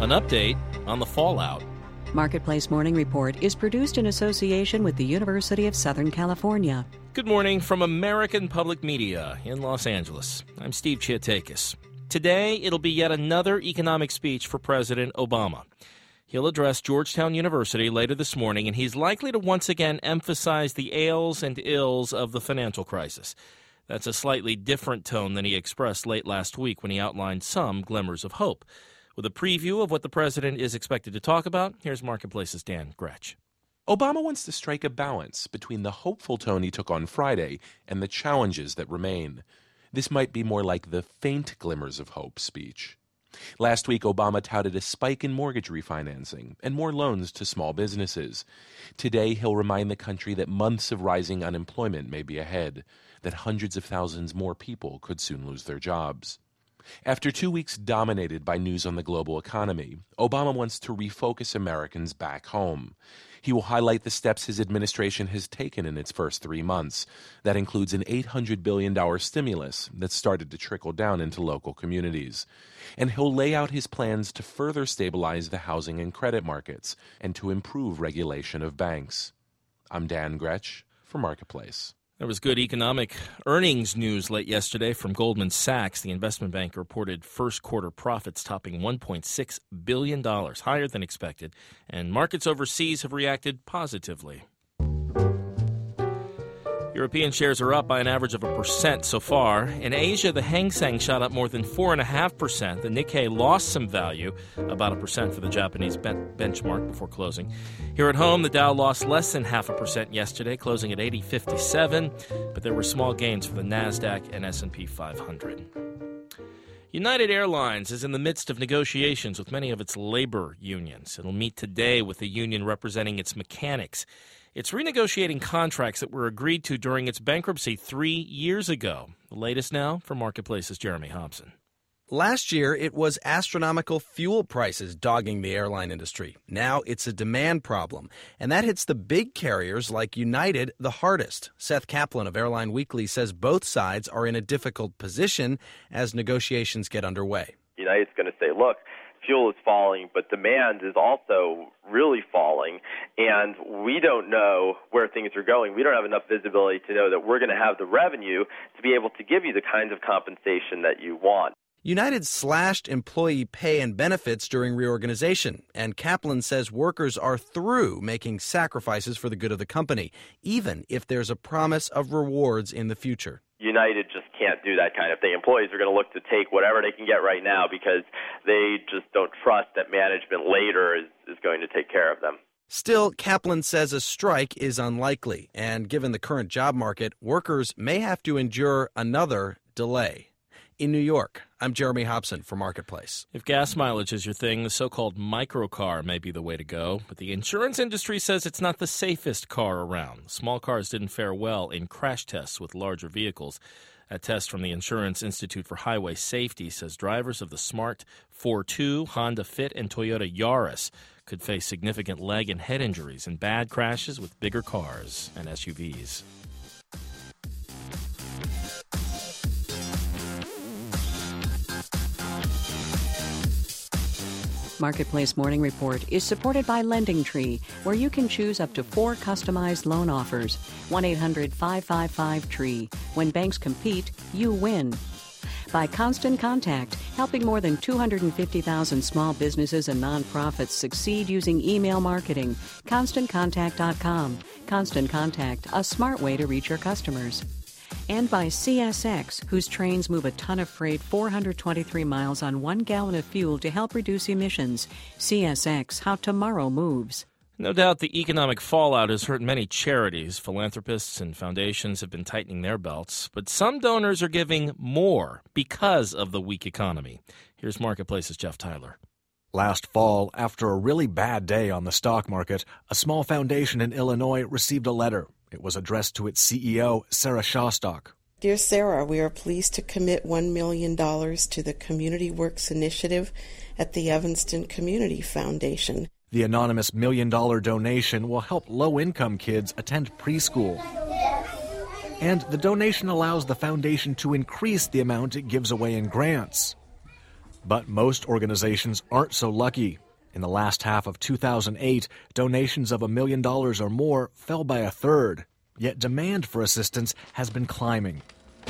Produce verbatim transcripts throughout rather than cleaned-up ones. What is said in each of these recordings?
an update on the fallout. Marketplace Morning Report is produced in association with the University of Southern California. Good morning from American Public Media in Los Angeles. I'm Steve Chiatakis. Today, it'll be yet another economic speech for President Obama. He'll address Georgetown University later this morning, and he's likely to once again emphasize the ails and ills of the financial crisis. That's a slightly different tone than he expressed late last week when he outlined some glimmers of hope. With a preview of what the president is expected to talk about, here's Marketplace's Dan Gretsch. Obama wants to strike a balance between the hopeful tone he took on Friday and the challenges that remain. This might be more like the faint glimmers of hope speech. Last week, Obama touted a spike in mortgage refinancing and more loans to small businesses. Today, he'll remind the country that months of rising unemployment may be ahead, that hundreds of thousands more people could soon lose their jobs. After two weeks dominated by news on the global economy, Obama wants to refocus Americans back home. He will highlight the steps his administration has taken in its first three months. That includes an eight hundred billion dollars stimulus that started to trickle down into local communities. And he'll lay out his plans to further stabilize the housing and credit markets and to improve regulation of banks. I'm Dan Gretsch for Marketplace. There was good economic earnings news late yesterday from Goldman Sachs. The investment bank reported first quarter profits topping one point six billion dollars, higher than expected, and markets overseas have reacted positively. European shares are up by an average of a percent so far. In Asia, the Hang Seng shot up more than four point five percent. The Nikkei lost some value, about a percent for the Japanese ben- benchmark before closing. Here at home, the Dow lost less than half a percent yesterday, closing at eighty fifty-seven, but there were small gains for the NASDAQ and S and P five hundred. United Airlines is in the midst of negotiations with many of its labor unions. It'll meet today with the union representing its mechanics. It's renegotiating contracts that were agreed to during its bankruptcy three years ago. The latest now from Marketplace's Jeremy Hobson. Last year, it was astronomical fuel prices dogging the airline industry. Now it's a demand problem, and that hits the big carriers like United the hardest. Seth Kaplan of Airline Weekly says both sides are in a difficult position as negotiations get underway. United's going to say, look, fuel is falling, but demand is also really falling, and we don't know where things are going. We don't have enough visibility to know that we're going to have the revenue to be able to give you the kinds of compensation that you want. United slashed employee pay and benefits during reorganization, and Kaplan says workers are through making sacrifices for the good of the company, even if there's a promise of rewards in the future. United just can't do that kind of thing. Employees are going to look to take whatever they can get right now because they just don't trust that management later is, is going to take care of them. Still, Kaplan says a strike is unlikely, and given the current job market, workers may have to endure another delay. In New York, I'm Jeremy Hobson for Marketplace. If gas mileage is your thing, the so-called microcar may be the way to go. But the insurance industry says it's not the safest car around. Small cars didn't fare well in crash tests with larger vehicles. A test from the Insurance Institute for Highway Safety says drivers of the Smart four two, Honda Fit, and Toyota Yaris could face significant leg and head injuries in bad crashes with bigger cars and S U Vs. Marketplace Morning Report is supported by LendingTree, where you can choose up to four customized loan offers. one eight hundred five five five TREE. When banks compete, you win. By Constant Contact, helping more than two hundred fifty thousand small businesses and nonprofits succeed using email marketing. constant contact dot com. Constant Contact, a smart way to reach your customers. And by C S X, whose trains move a ton of freight four hundred twenty-three miles on one gallon of fuel to help reduce emissions. C S X, how tomorrow moves. No doubt the economic fallout has hurt many charities. Philanthropists and foundations have been tightening their belts, but some donors are giving more because of the weak economy. Here's Marketplace's Jeff Tyler. Last fall, after a really bad day on the stock market, a small foundation in Illinois received a letter. It was addressed to its C E O, Sarah Shostak. Dear Sarah, we are pleased to commit one million dollars to the Community Works Initiative at the Evanston Community Foundation. The anonymous million-dollar donation will help low-income kids attend preschool. And the donation allows the foundation to increase the amount it gives away in grants. But most organizations aren't so lucky. In the last half of two thousand eight, donations of a million dollars or more fell by a third. Yet demand for assistance has been climbing.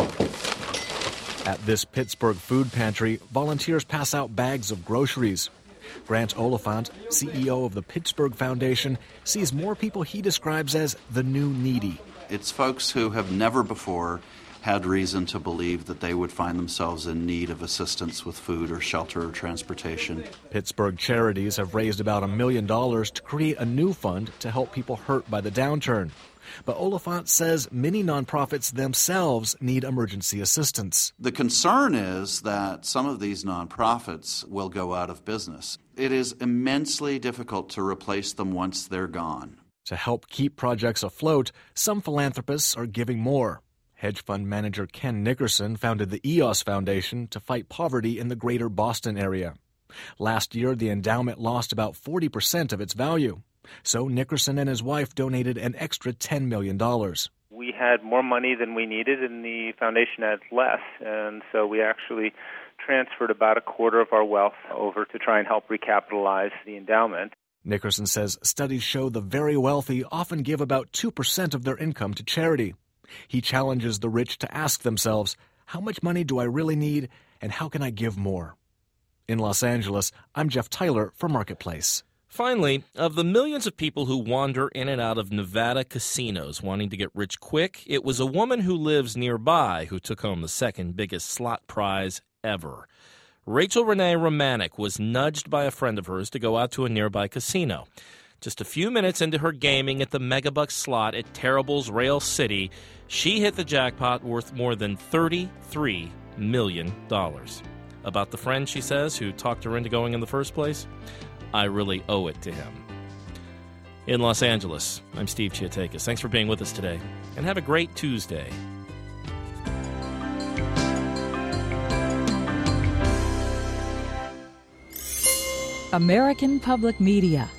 At this Pittsburgh food pantry, volunteers pass out bags of groceries. Grant Oliphant, C E O of the Pittsburgh Foundation, sees more people he describes as the new needy. It's folks who have never before had reason to believe that they would find themselves in need of assistance with food or shelter or transportation. Pittsburgh charities have raised about a million dollars to create a new fund to help people hurt by the downturn. But Oliphant says many nonprofits themselves need emergency assistance. The concern is that some of these nonprofits will go out of business. It is immensely difficult to replace them once they're gone. To help keep projects afloat, some philanthropists are giving more. Hedge fund manager Ken Nickerson founded the E O S Foundation to fight poverty in the greater Boston area. Last year, the endowment lost about forty percent of its value. So Nickerson and his wife donated an extra ten million dollars. We had more money than we needed, and the foundation had less. And so we actually transferred about a quarter of our wealth over to try and help recapitalize the endowment. Nickerson says studies show the very wealthy often give about two percent of their income to charity. He challenges the rich to ask themselves, how much money do I really need, and how can I give more? In Los Angeles, I'm Jeff Tyler for Marketplace. Finally, of the millions of people who wander in and out of Nevada casinos wanting to get rich quick, it was a woman who lives nearby who took home the second biggest slot prize ever. Rachel Renee Romanek was nudged by a friend of hers to go out to a nearby casino. Just a few minutes into her gaming at the Megabucks slot at Terrible's Rail City, she hit the jackpot worth more than thirty-three million dollars. About the friend, she says, who talked her into going in the first place, I really owe it to him. In Los Angeles, I'm Steve Chiatakis. Thanks for being with us today, and have a great Tuesday. American Public Media.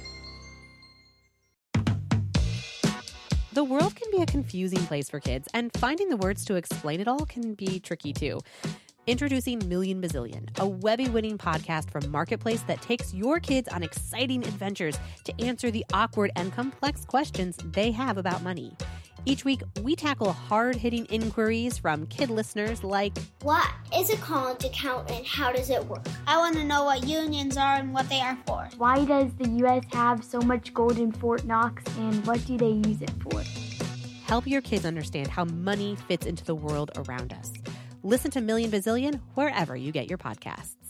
The world can be a confusing place for kids, and finding the words to explain it all can be tricky too. Introducing Million Bazillion, a Webby-winning podcast from Marketplace that takes your kids on exciting adventures to answer the awkward and complex questions they have about money. Each week, we tackle hard-hitting inquiries from kid listeners like, what is a college account and how does it work? I want to know what unions are and what they are for. Why does the U S have so much gold in Fort Knox and what do they use it for? Help your kids understand how money fits into the world around us. Listen to Million Bazillion wherever you get your podcasts.